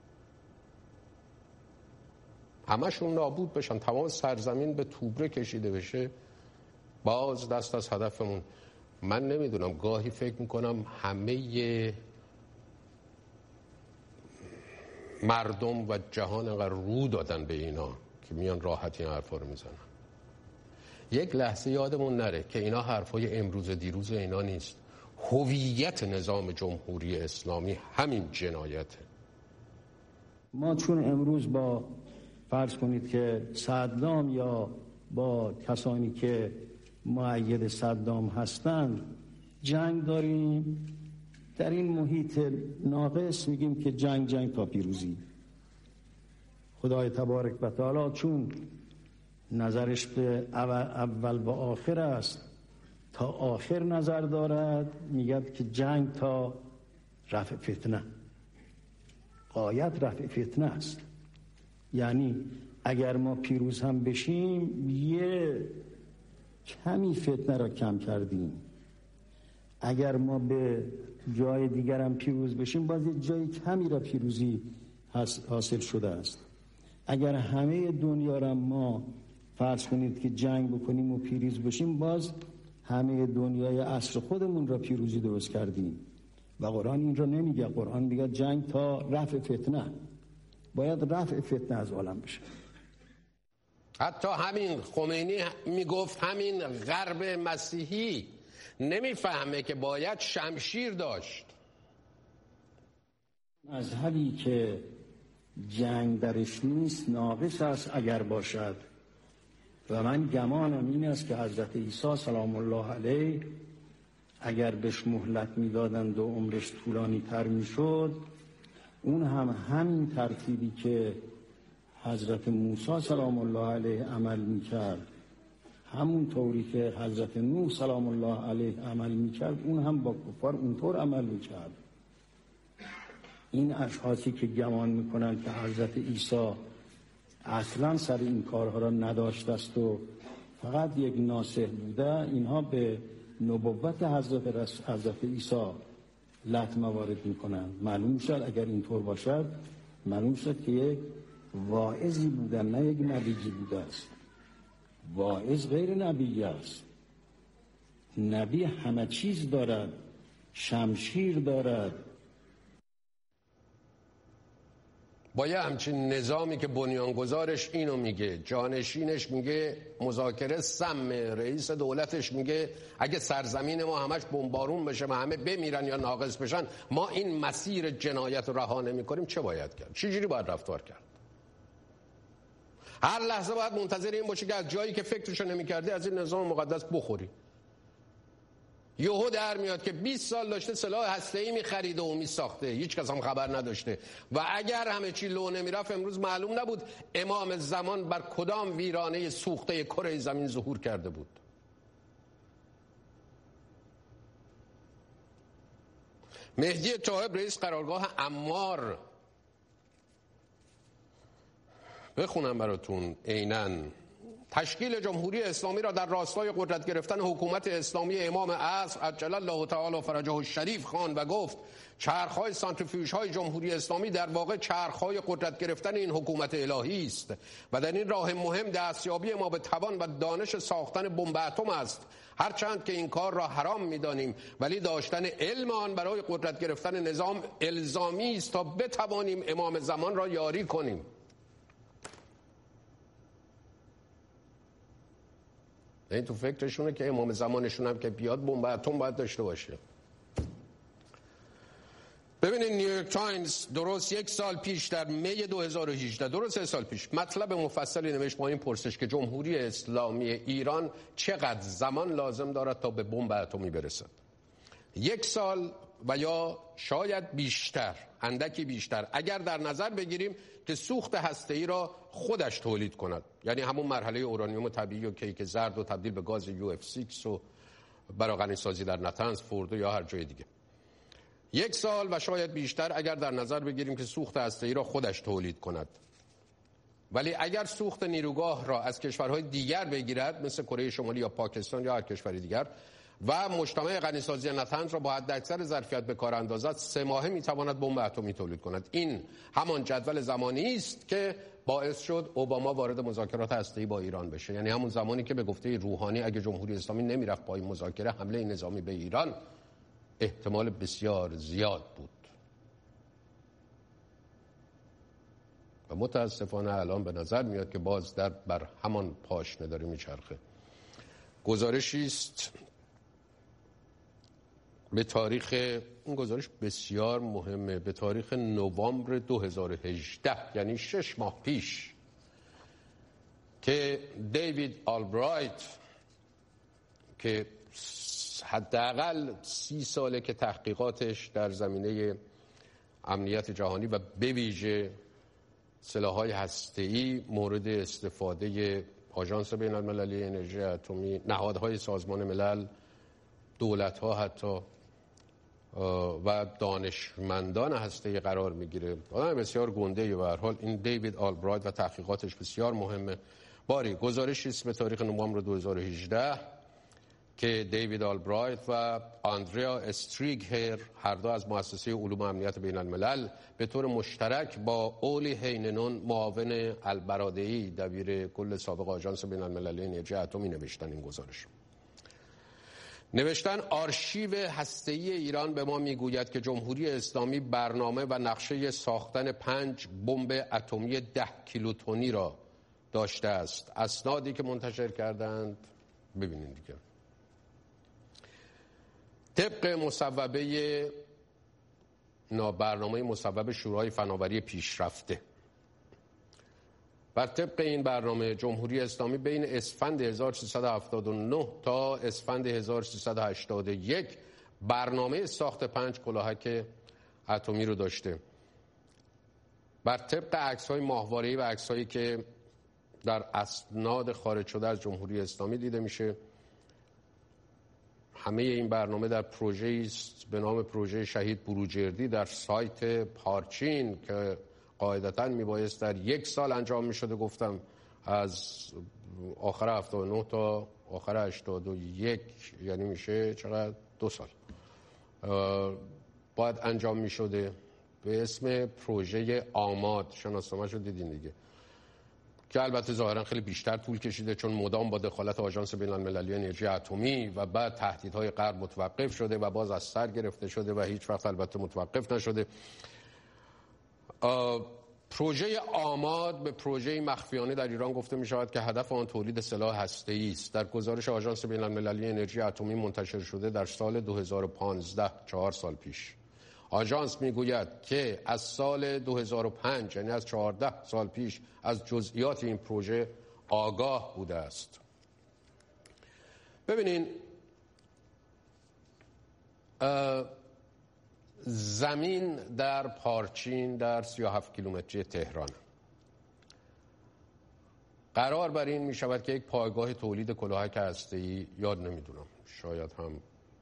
همشون نابود بشن، تمام سرزمین به توبره کشیده بشه، باز دست از هدفمون. من نمیدونم، گاهی فکر میکنم همه مردم و جهان انقدر رو دادن به اینا که میان راحت این حرفا رو میزنن. یک لحظه یادمون نره که اینا حرفای امروز دیروز اینا نیست. هویت نظام جمهوری اسلامی همین جنایته. ما چون امروز با فرض کنید که صدام یا با کسانی که مؤید صدام هستند جنگ داریم، در این محیط ناقص میگیم که جنگ تا پیروزی. خدای تبارک و تعالی چون نظرش به اول و آخر است تا آخر نظر دارد، میگه که جنگ تا رفع فتنه، غایت رفع فتنه است. یعنی اگر ما پیروز هم بشیم یه کمی فتنه را کم کردیم، اگر ما به جای دیگر هم پیروز بشیم باز یه جای کمی را پیروزی حاصل شده است. اگر همه دنیا را ما فرض کنید که جنگ بکنیم و پیروز بشیم، باز همه دنیای عصر خودمون را پیروزی درست کردیم. و قرآن این را نمیگه، قرآن میگه جنگ تا رفع فتنه، باید رفع فتنه از عالم بشه. حتی همین خمینی میگفت همین غرب مسیحی نمیفهمه که باید شمشیر داشت. مذهبی که جنگ درش نیست ناقص است اگر باشد. و من گمانم این است که حضرت عیسی سلام الله علیه اگر بهش مهلت میدادند و عمرش طولانی تر میشد، اون هم همین ترتیبی که حضرت موسی سلام الله علیه عمل میکرد، همون طوری که حضرت نوح سلام الله علیه عمل میکرد، اون هم با کفار اونطور عمل میکرد. این اشخاصی که گمان میکنند که حضرت عیسی اصلا سر این کارها را نداشته است و فقط یک ناصح بوده، اینها به نبوت حضرت عیسی لطمه وارد میکنند. معلوم شد اگر اینطور باشد، معلوم شد که یک واعظی بوده، نه یک نبیی بوده است. واعظ غیر نبی است. نبی همه چیز دارد، شمشیر دارد. با یه همچین نظامی که بنیانگذارش اینو میگه، جانشینش میگه مذاکره سم، رئیس دولتش میگه اگه سرزمین ما همش بمبارون بشه و همه بمیرن یا ناقص بشن ما این مسیر جنایت رو رها نمی‌کنیم، چه باید کرد؟ چجوری باید رفتار کرد؟ هر لحظه باید منتظر این باشی که از جایی که فکرشو نمی‌کردی از این نظام مقدس بخوری. یهو در میاد که 20 سال داشته سلاح هسته‌ای می‌خریده و می‌ساخته، هیچ کس هم خبر نداشته. و اگر همه چی لو نمی‌رفت امروز معلوم نبود امام زمان بر کدام ویرانه سوخته کره زمین ظهور کرده بود. مهدی طاهب رئیس قرارگاه عمار، بخونم براتون عیناً: تشکیل جمهوری اسلامی را در راستای قدرت گرفتن حکومت اسلامی امام عصر عجل الله تعالی فرجه الشریف خواند و گفت چرخهای سانتریفیوژهای جمهوری اسلامی در واقع چرخهای قدرت گرفتن این حکومت الهی است و در این راه مهم دستیابی ما به توان و دانش ساختن بمب اتم است. هرچند که این کار را حرام می‌دانیم ولی داشتن علم آن برای قدرت گرفتن نظام الزامی است تا بتوانیم امام زمان را یاری کنیم. این تو فکرشونه که امام زمانشون هم که بیاد بمب اتم باید داشته باشه. ببینید نیویورک تایمز درست 1 سال پیش در می 2018، درست 3 سال پیش، مطلب مفصلی نوشت با این پرسش که جمهوری اسلامی ایران چقدر زمان لازم دارد تا به بمب اتمی برسد. 1 سال و یا شاید بیشتر، اندکی بیشتر، اگر در نظر بگیریم که سوخت هسته‌ای را خودش تولید کند، یعنی همون مرحله اورانیوم طبیعی و کیک زرد و تبدیل به گاز UF6 و برای غنیسازی در نطنز، فوردو یا هر جای دیگه. 1 سال و شاید بیشتر اگر در نظر بگیریم که سوخت هسته‌ای را خودش تولید کند. ولی اگر سوخت نیروگاه را از کشورهای دیگر بگیرد مثل کره شمالی یا پاکستان یا هر کشوری دیگر و مجتمع غنیسازی نطنز را با حداکثر ظرفیت به کار اندازد، 3 ماهه میتواند بمب اتمی تولید کند. این همان جدول زمانی است که باعث شد اوباما وارد مذاکرات هسته‌ای با ایران بشه. یعنی همون زمانی که به گفته روحانی اگه جمهوری اسلامی نمیرفت با این مذاکره، حمله نظامی به ایران احتمال بسیار زیاد بود. و متاسفانه الان به نظر میاد که باز بر همان پاشنه داره میچرخه. گزارشی است به تاریخ، این گزارش بسیار مهمه، به تاریخ نوامبر 2018 یعنی 6 ماه پیش که دیوید آلبرایت که حداقل 30 ساله که تحقیقاتش در زمینه امنیت جهانی و به ویژه سلاح‌های هسته‌ای مورد استفاده آژانس بین‌المللی انرژی اتمی، نهادهای سازمان ملل، دولت‌ها حتی و دانشمندان هسته‌ای قرار میگیره. آدم بسیار گنده‌ای. به هر حال این دیوید آلبرایت و تحقیقاتش بسیار مهمه. باری گزارشی است به تاریخ نوامبر 2018 که دیوید آلبرایت و آندریا استریگهر هر دو از مؤسسه علوم امنیت بین الملل به طور مشترک با اولی هیننون معاون البرادعی دبیر کل سابق آژانس بین المللی انرژی اتمی نوشتن. این گزارش نوشتن آرشیو هسته‌ای ایران به ما میگوید که جمهوری اسلامی برنامه و نقشه ساختن 5 بمب اتمی 10 کیلوتنی را داشته است. اسنادی که منتشر کردند ببینید دیگه. طبق مصوبه برنامه مصوبه شورای فناوری پیشرفته، بر طبق این برنامه جمهوری اسلامی بین اسفند 1379 تا اسفند 1381 برنامه ساخت 5 کلاهک اتمی رو داشته. بر طبق عکس‌های ماهواره‌ای و عکس‌هایی که در اسناد خارج شده از جمهوری اسلامی دیده میشه، همه این برنامه در پروژه‌ای است به نام پروژه شهید بروجردی در سایت پارچین که قاعدتاً میبایست در 1 سال انجام میشده. گفتم از آخر 79 تا آخر 81 یعنی میشه چقدر؟ 2 سال باید انجام میشده. به اسم پروژه آماد، شناسنامه‌شو دیدین دیگه، که البته ظاهرا خیلی بیشتر طول کشیده چون مدام با دخالت آژانس بین‌المللی انرژی اتمی و بعد تهدیدهای غرب متوقف شده و باز از سر گرفته شده و هیچ وقت البته متوقف نشده. پروژه آماد به پروژه مخفیانه در ایران گفته می شود که هدف آن تولید سلاح هسته‌ای است. در گزارش آژانس بین‌المللی انرژی اتمی منتشر شده در سال 2015، 4 سال پیش، آژانس میگوید که از سال 2005 یعنی از 14 سال پیش از جزئیات این پروژه آگاه بوده است. ببینین زمین در پارچین در 37 کیلومتری تهران قرار بر این می شود که یک پایگاه تولید کلاهک هسته‌ای، یاد نمیدونم شاید هم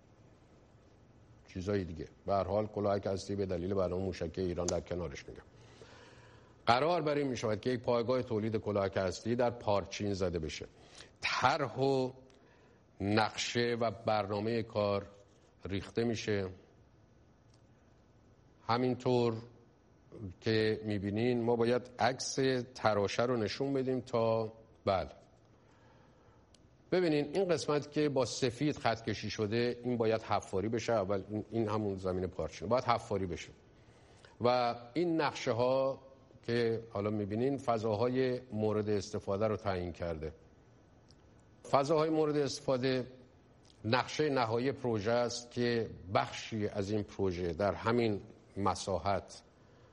چیزایی دیگه، به هر حال کلاهک هسته‌ای به دلیل برنامه موشکی ایران در کنارش میگم، قرار بر این می شود که یک پایگاه تولید کلاهک هسته‌ای در پارچین زده بشه. طرح و نقشه و برنامه کار ریخته میشه. همینطور که میبینین ما باید عکس تراشه رو نشون بدیم تا بله ببینین این قسمت که با سفید خط کشی شده این باید حفاری بشه. اول این همون زمین پارچین باید حفاری بشه و این نقشه ها که حالا میبینین فضاهای مورد استفاده رو تعیین کرده. فضاهای مورد استفاده نقشه نهایی پروژه است که بخشی از این پروژه در همین مساحت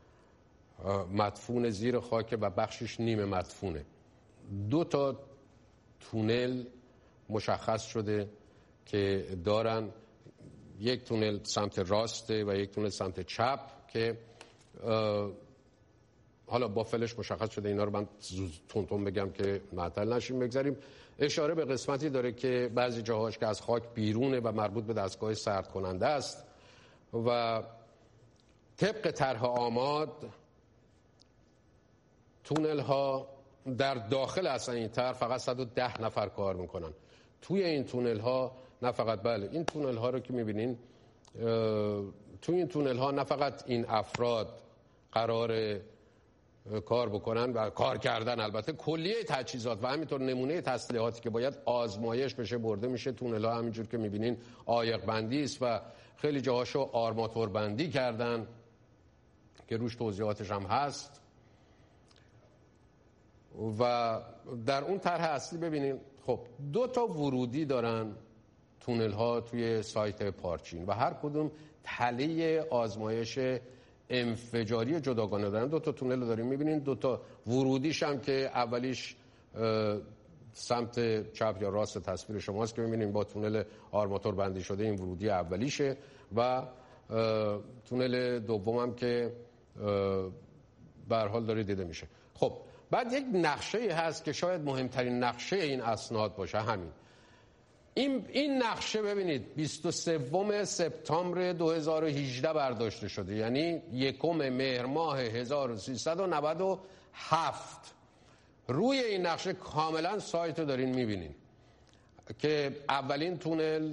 مدفون زیر خاک و بخشش نیمه مدفونه. 2 تا تونل مشخص شده که دارن، یک تونل سمت راسته و یک تونل سمت چپ که حالا با فلش مشخص شده، اینا رو من تون بگم که معطل نشیم. بگذاریم اشاره به قسمتی داره که بعضی جاهاش که از خاک بیرونه و مربوط به دستگاه سرد کننده است و طبق طرح آماد تونل ها در داخل اصلا این طرح فقط 110 نفر کار میکنن. توی این تونل ها نه فقط، بله این تونل ها رو که میبینین، توی این تونل ها نه فقط این افراد قرار کار بکنن و کار کردن، البته کلیه تجهیزات و همینطور نمونه تسلیحاتی که باید آزمایش بشه برده میشه. تونل ها همینجور که میبینین عایق بندی است و خیلی جاهاشو آرماتور بندی کردن که روش توضیحاتش هم هست. و در اون طرح اصلی ببینیم خب 2 تا ورودی دارن تونل ها توی سایت پارچین و هر کدوم تله آزمایش انفجاری جداگانه دارن. 2 تا تونل داریم میبینین، 2 تا ورودیش هم که اولیش سمت چپ یا راست تصویر شماست که میبینین با تونل آرماتور بندی شده، این ورودی اولیشه و تونل دوم هم که به هر حال داره دیده میشه. خب بعد یک نقشه هست که شاید مهمترین نقشه این اسناد باشه، همین این نقشه. ببینید 23 سپتامبر 2018 برداشته شده، یعنی 1 مهر ماه 1397. روی این نقشه کاملا سایت رو دارین میبینین که اولین تونل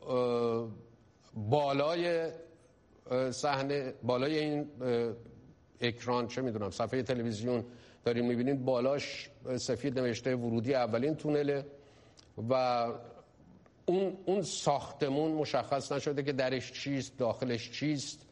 بالای صحنه، بالای این اکران، چه میدونم صفحه تلویزیون دارین میبینین، بالاش سفید نوشته ورودی اولین تونله و اون ساختمون مشخص نشده که درش چیست، داخلش چیست.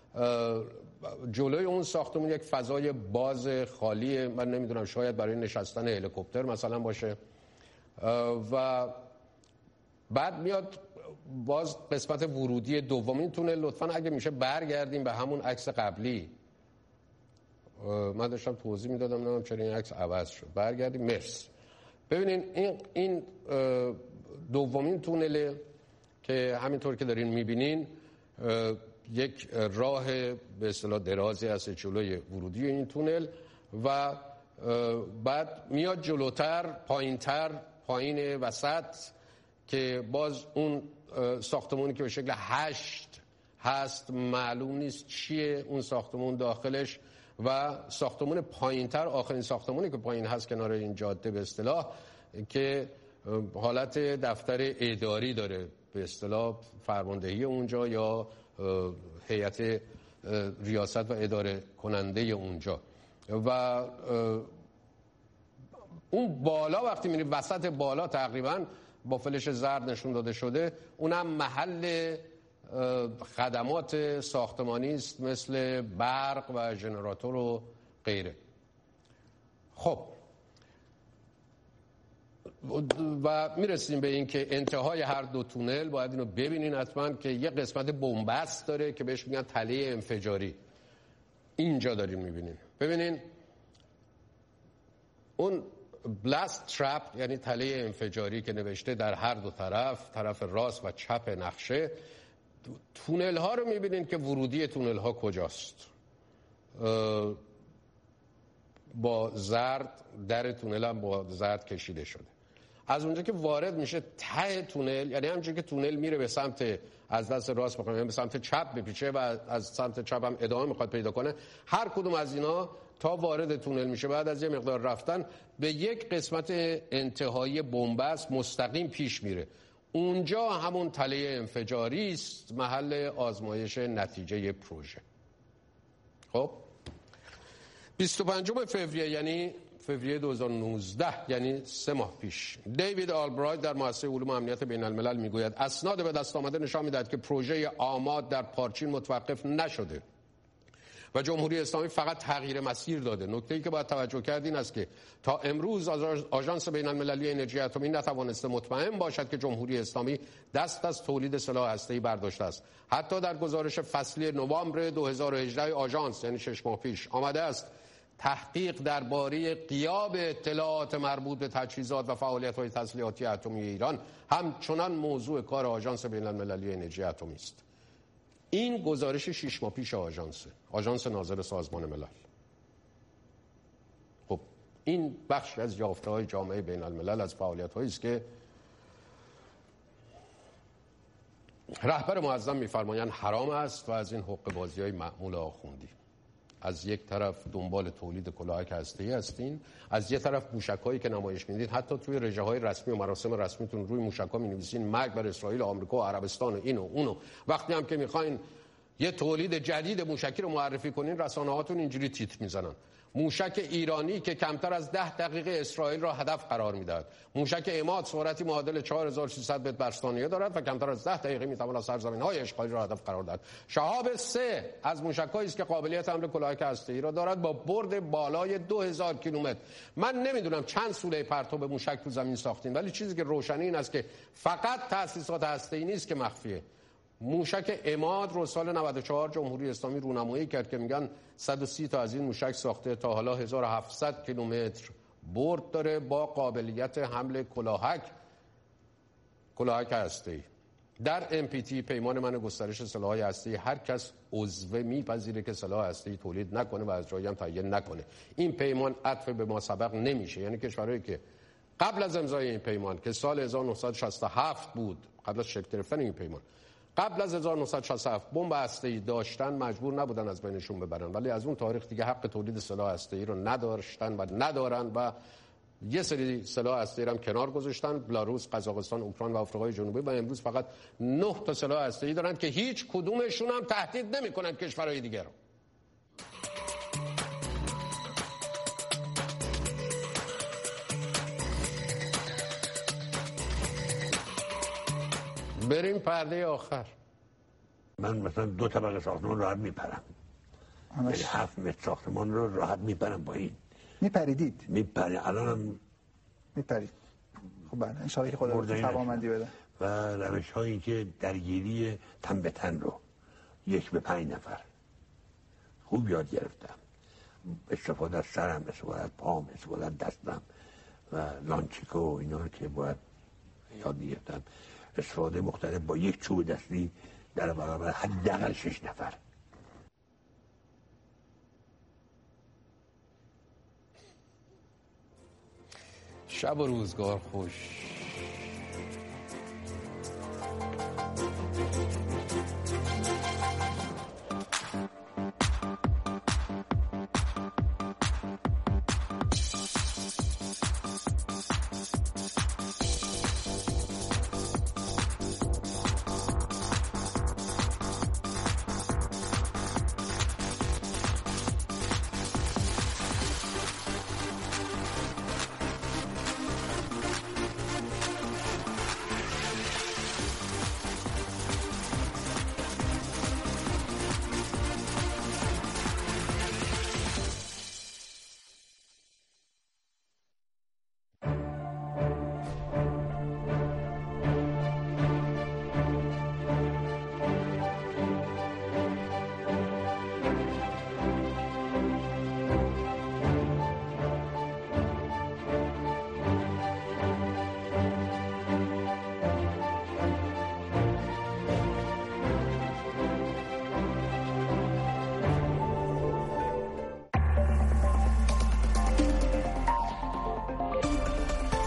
جلوی اون ساختمون یک فضای باز خالیه، من نمیدونم شاید برای نشستن هلیکوپتر مثلا باشه. و بعد میاد باز قسمت ورودی دومین تونل. لطفاً اگه میشه برگردیم به همون عکس قبلی. من داشتم توضیح میدادم نمیدونم چرا این عکس عوض شد. برگردیم. مرسی. ببینین این دومین تونله که همینطور که دارین میبینین یک راه به اصطلاح درازی هست جلوی ورودی این تونل و بعد میاد جلوتر، پایینتر، پایین وسط که باز اون ساختمونی که به شکل 8 هست، معلوم نیست چیه اون ساختمون داخلش، و ساختمون پایینتر، آخرین ساختمونی که پایین هست کنار این جاده به اصطلاح، که حالت دفتر اداری داره به اصطلاح، فرماندهی اونجا یا هیئت ریاست و اداره کننده اونجا. و اون بالا وقتی میریم وسط بالا تقریبا با فلش زرد نشون داده شده، اونم محل خدمات ساختمانی است مثل برق و ژنراتور و غیره. خب و میرسیم به این که انتهای هر دو تونل باید اینو ببینین حتما که یه قسمت بنبست داره که بهش میگن تله انفجاری. اینجا دارین میبینین. ببینین اون بلاست ترپ یعنی تله انفجاری که نوشته در هر دو طرف راست و چپ نقشه. تونل ها رو میبینین که ورودی تونل ها کجاست. با زرد، در تونل هم با زرد کشیده شده. از اونجا که وارد میشه ته تونل، یعنی همونجوری که تونل میره به سمت از دست راست بخوام یعنی به سمت چپ بپیچه و از سمت چپ هم ادامه میخواد پیدا کنه، هر کدوم از اینا تا وارد تونل میشه بعد از یه مقدار رفتن به یک قسمت انتهایی بنبست مستقیم پیش میره. اونجا همون تله انفجاری است، محل آزمایش نتیجه پروژه. خب 25 فوریه یعنی فوریه 2019 یعنی 3 ماه پیش، دیوید آلبرایت در مؤسسه علوم و امنیت بین الملل میگوید اسناد به دست آمده نشان میدهد که پروژه آماد در پارچین متوقف نشده و جمهوری اسلامی فقط تغییر مسیر داده. نکته‌ای که باید توجه کرد این است که تا امروز آژانس بین المللی انرژی اتمی نتوانسته مطمئن باشد که جمهوری اسلامی دست از تولید سلاح هسته‌ای برداشته است. حتی در گزارش فصلی نوامبر 2018 آژانس یعنی 6 ماه پیش آمده است تحقیق درباره غیاب اطلاعات مربوط به تجهیزات و فعالیت‌های تسلیحاتی اتمی ایران همچنان موضوع کار آژانس بین المللی انرژی اتمی است. این گزارش 6 ماه پیش آژانس ناظر سازمان ملل. این بخش از یافته‌های جامعه بین الملل از فعالیت‌هایی است که رهبر معظم می‌فرمایند حرام است و از این حقه بازی‌های معمول آخوندی. از یک طرف دنبال تولید کلاهک هسته‌ای هستین، از یک طرف موشک‌هایی که نمایش میدید، حتی توی رژه‌های رسمی و مراسم رسمیتون روی موشک‌ها می‌نویسین مرگ بر اسرائیل و آمریکا و عربستان و اینو اونو. وقتی هم که می‌خواین یه تولید جدید موشکی رو معرفی کنین، رسانه‌هاتون اینجوری تیتر میزنن: موشک ایرانی که کمتر از 10 دقیقه اسرائیل را هدف قرار میدهد. موشک عماد سرعتی معادل 4300 متر بر ثانیه دارد و کمتر از 10 دقیقه میتواند سرزمین‌های اشغالی را هدف قرار دهد. شهاب 3 از موشک‌هایی است که قابلیت حمل کلاهک هسته‌ای را دارد با برد بالای 2000 کیلومتر. من نمیدونم چند سوله پرتاب موشک تو زمین ساختین، ولی چیزی که روشنی این است که فقط تأسیسات هسته‌ای نیست که مخفیه. موشک عماد رو سال 94 جمهوری اسلامی رونمایی کرد که میگن 130 تا از این موشک ساخته، تا حالا 1700 کیلومتر برد داره با قابلیت حمل کلاهک هسته‌ای. در NPT پیمان من گسترش سلاح‌های هسته‌ای هر کس عضو میپذیره که سلاح هسته‌ای تولید نکنه و از جایی هم تهیه نکنه. این پیمان عطف به ما سبق نمیشه، یعنی کشورهایی که قبل از امضای این پیمان که سال 1967 بود، قبل از شکل گرفتن این پیمان، قبل از 1967 بمب هسته‌ای داشتن، مجبور نبودن از بینشون ببرن، ولی از اون تاریخ دیگه حق تولید سلاح هسته‌ای رو نداشتن و ندارن و یه سری سلاح هسته‌ای هم کنار گذاشتن: بلاروس، قزاقستان، اوکراین و آفریقای جنوبی. و امروز فقط 9 تا سلاح هسته‌ای دارن که هیچ کدومشون هم تهدید نمی‌کنن کشورهای دیگه رو. بریم پرده آخر. من مثلا 2 طبقه ساختمان راحت میپرم، یعنی 7 متر ساختمان رو راحت میپرم با این. میپریدید؟ میپریم، الان هم میپرید. خب بله، انشاءالله که خدا توانمندی بده. و روش هایی که درگیری تن به تن رو 1 به 5 نفر خوب یاد گرفتم. استفاده از سرم، استفاده از پام، استفاده از دستم و لانچیکو و اینا رو که باید یاد گرفتم. استفاده مختلف با 1 چوب دستی در برابر حداقل 6 نفر. شب و روزگار خوش.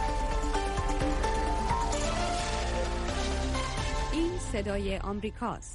صدای آمریکاست.